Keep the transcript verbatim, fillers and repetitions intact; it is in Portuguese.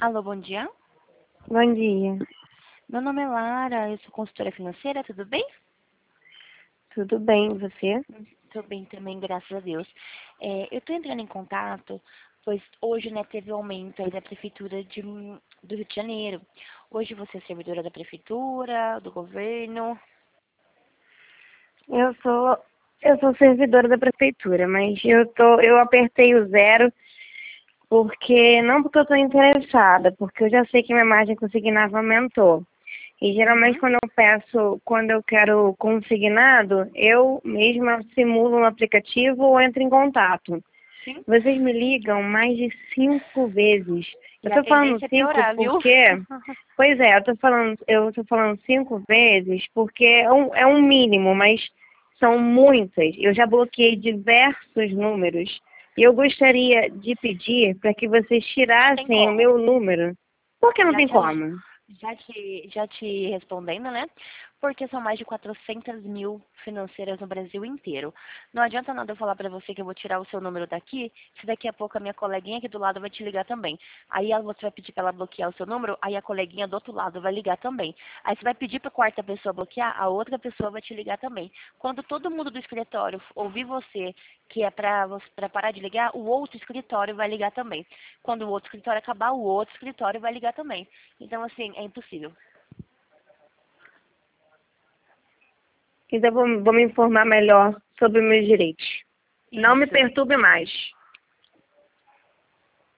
Alô, bom dia. Bom dia. Meu nome é Lara, eu sou consultora financeira, tudo bem? Tudo bem, e você? Estou bem também, graças a Deus. É, eu estou entrando em contato, pois hoje, né, teve o aumento aí da prefeitura de, do Rio de Janeiro. Hoje você é servidora da prefeitura, do governo? Eu sou eu sou servidora da prefeitura, mas eu tô eu apertei o zero porque não porque eu estou interessada, porque eu já sei que minha margem consignada aumentou. E geralmente Uhum. quando eu peço, quando eu quero consignado, eu mesma simulo um aplicativo ou entro em contato. Sim. Vocês me ligam mais de cinco vezes. Eu E a estou falando tendência é cinco piorar, viu? porque, pois é, eu estou falando, eu tô falando cinco vezes porque é um, é um mínimo, mas são muitas. Eu já bloqueei diversos números e eu gostaria de pedir para que vocês Não tem tirassem o como. meu número. Por que não Já tem te, aj- como? já te, já te respondendo, né? Porque são mais de quatrocentas mil financeiras no Brasil inteiro. Não adianta nada eu falar pra você que eu vou tirar o seu número daqui, se daqui a pouco a minha coleguinha aqui do lado vai te ligar também. Aí ela- você vai pedir pra ela bloquear o seu número, aí a coleguinha do outro lado vai ligar também. Aí você vai pedir pra quarta pessoa bloquear, a outra pessoa vai te ligar também. Quando todo mundo do escritório ouvir você, que é pra, você- pra parar de ligar, o outro escritório vai ligar também. Quando o outro escritório acabar, o outro escritório vai ligar também. Então, assim, é impossível. Então vou, vou me informar melhor sobre meus direitos. Não me Isso. perturbe mais.